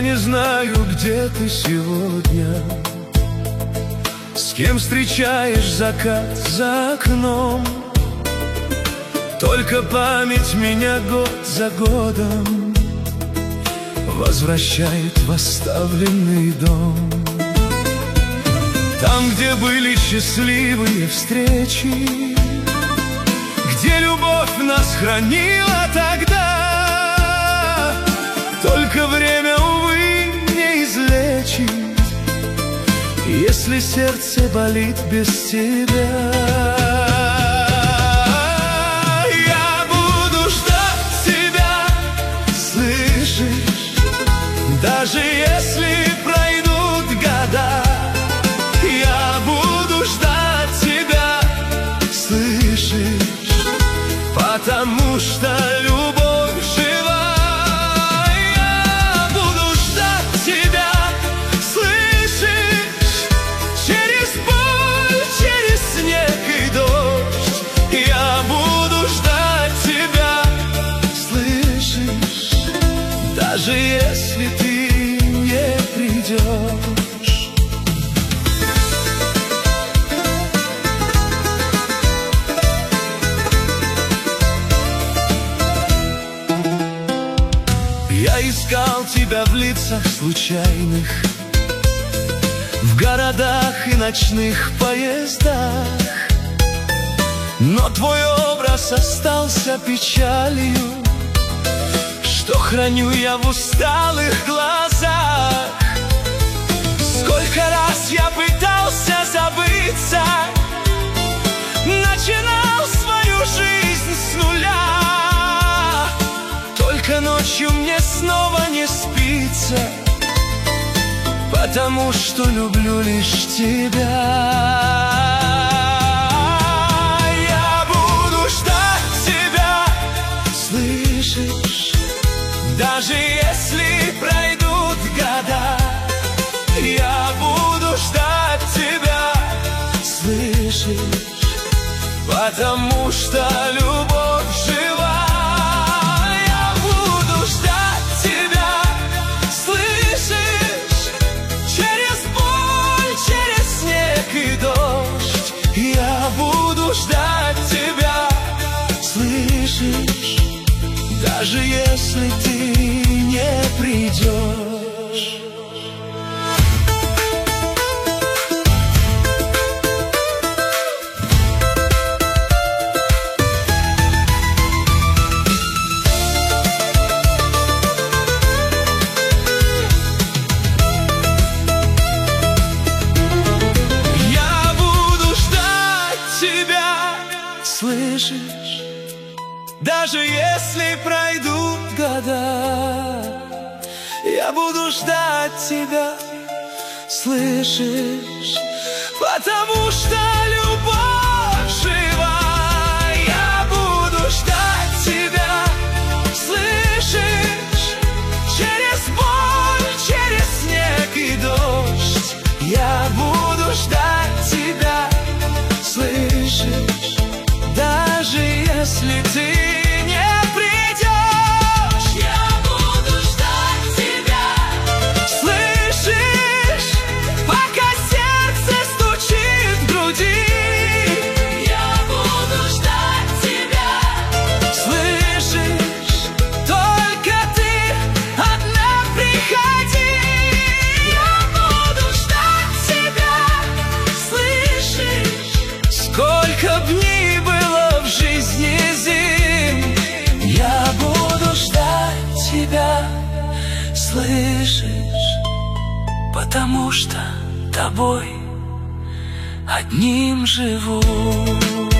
не знаю, где ты сегодня, с кем встречаешь закат за окном. Только память меня год за годом возвращает в оставленный дом. Там, где были счастливые встречи, где любовь нас хранила тогда, только время, увы, не излечит, если сердце болит без тебя. Я буду ждать тебя, слышишь, даже если пройдут года. Я буду ждать тебя, слышишь, потому что любовь жива. Я буду ждать тебя, слышишь, через боль, через снег и дождь. Я буду ждать тебя, слышишь, даже если ты не придешь. Я искал тебя в лицах случайных, в городах и ночных поездах, но твой образ остался печалью, что храню я в усталых глазах. Сколько раз я пытался забыться, начинал свою жизнь с нуля, только ночью мне снова не спится, потому что люблю лишь тебя. Я буду ждать тебя, слышишь, даже если пройдут года. Я буду ждать тебя, слышишь, потому что любовь жива. Я буду ждать тебя, слышишь, даже если ты не придешь. Слышишь, даже если пройдут года, я буду ждать тебя, слышишь, потому что любовь жива. Я буду ждать тебя, слышишь, через боль, через снег и дождь. Я буду ждать тебя, слышишь, даже если ты не придешь. Я буду ждать тебя, слышишь, пока сердце стучит в груди. Я буду ждать тебя, слышишь, только ты одна приходи. Я буду ждать тебя, слышишь, сколько дней в жизни зим. Я буду ждать тебя, слышишь, потому что тобой одним живу.